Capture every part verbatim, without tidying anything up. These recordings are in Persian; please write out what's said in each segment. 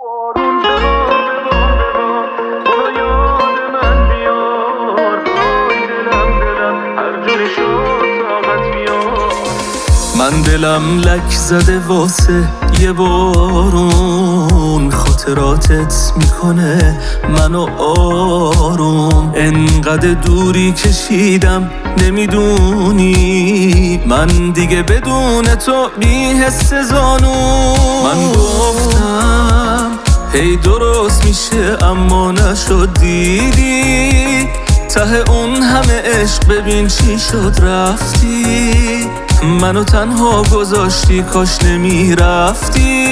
من دلم لک زده واسه یه بارون، خاطراتت میکنه منو آروم. انقدر دوری کشیدم نمیدونی، من دیگه بدون تو بی حس زانون. من گفتم هی درست میشه اما نشد، دیدی ته اون همه عشق ببین چی شد. رفتی منو تنها گذاشتی، کاش نمیرفتی.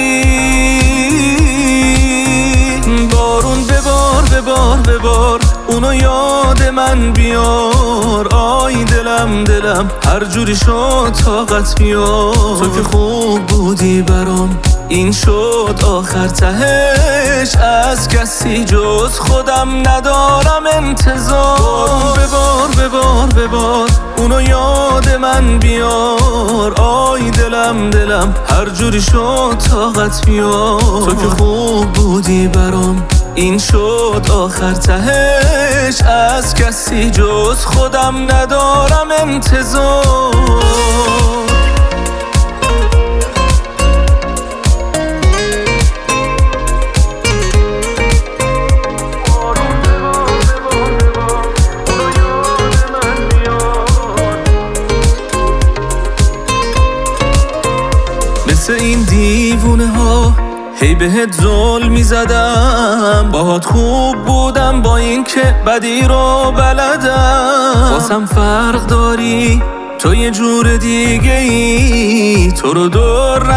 بارون ببار ببار ببار اونو یاد من بیار. آی دلم دلم هر جوری شد طاقت بیار. تو که خوب بودی برام این شد آخر تهش، از کسی جز خودم ندارم انتظار. ببار ببار ببار اونو یاد من بیار. آی دلم دلم هر جوری شد طاقت بیار. تو که خوب بودی برام این شد آخر تهش، از کسی جز خودم ندارم انتظار. مثل این دیوونه ها هی بهت ظلم میزدم، باهات خوب بودم با این که بدی رو بلدم. واسم فرق داری تو یه جور دیگه ای، تو رو دور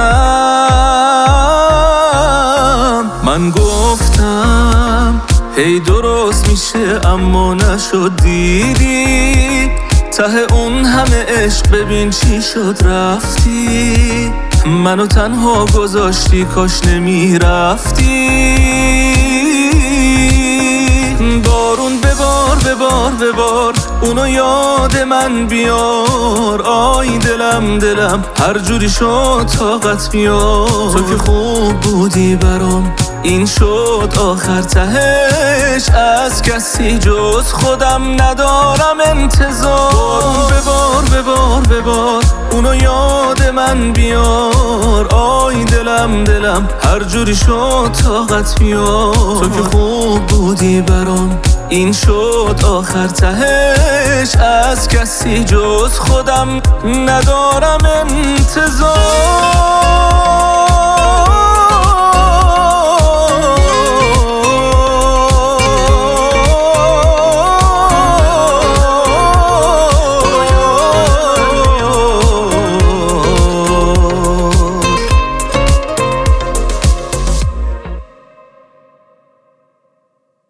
نزدم. من گفتم هی درست میشه اما نشد، دیدی ته اون همه عشق ببین چی شد. رفتی منو تنها گذاشتی، کاش نمیرفتی. بارون ببار ببار ببار اونو یاد من بیار. آی دلم دلم هر جوری شد طاقت بیار. تو که خوب بودی برام این شد آخر تهش، از کسی جز خودم ندارم انتظار. ببار ببار ببار اونو یاد من بیار. آی دلم دلم هر جوری شد طاقت بیار. تو که خوب بودی برام این شد آخر تهش، از کسی جز خودم ندارم انتظار.